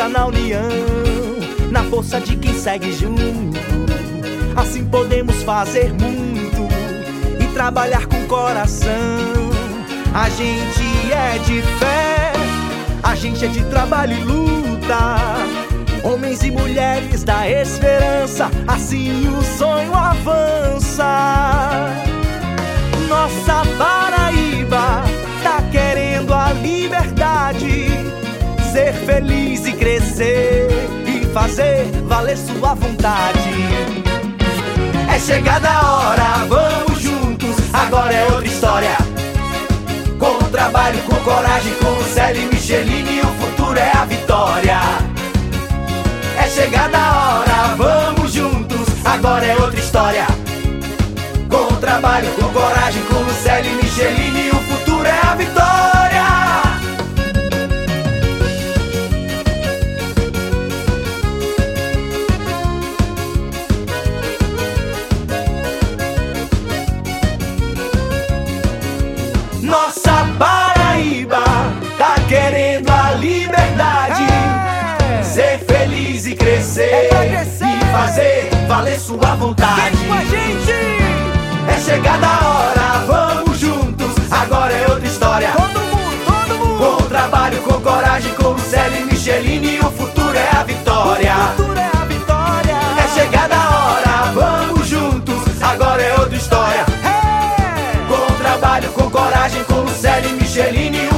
força na união, na força de quem segue junto. Assim podemos fazer muito e trabalhar com coração. A gente é de fé, a gente é de trabalho e luta. Homens e mulheres da esperança, assim o sonho avança. Nossa Paraíba tá querendo a liberdade, ser feliz e crescer e fazer valer sua vontade. É chegada a hora, vamos juntos, agora é outra história. Com o trabalho, com coragem, com o Célio e Micheline, o futuro é a vitória. É chegada a hora, vamos juntos, agora é outra história. Com o trabalho, com coragem, com o Célio e Micheline, o futuro é a vitória. Nossa Paraíba tá querendo a liberdade, ser feliz e crescer, e fazer valer sua vontade. Vem com a gente! É chegada a hora, vamos juntos, agora é outra história. Todo mundo! Com o trabalho, com coragem, com o Célio e Micheline, o futuro é a vitória. O futuro é a vitória! É chegada a hora, vamos juntos, agora é outra história. Com o trabalho, com coragem, com o Célio e Micheline,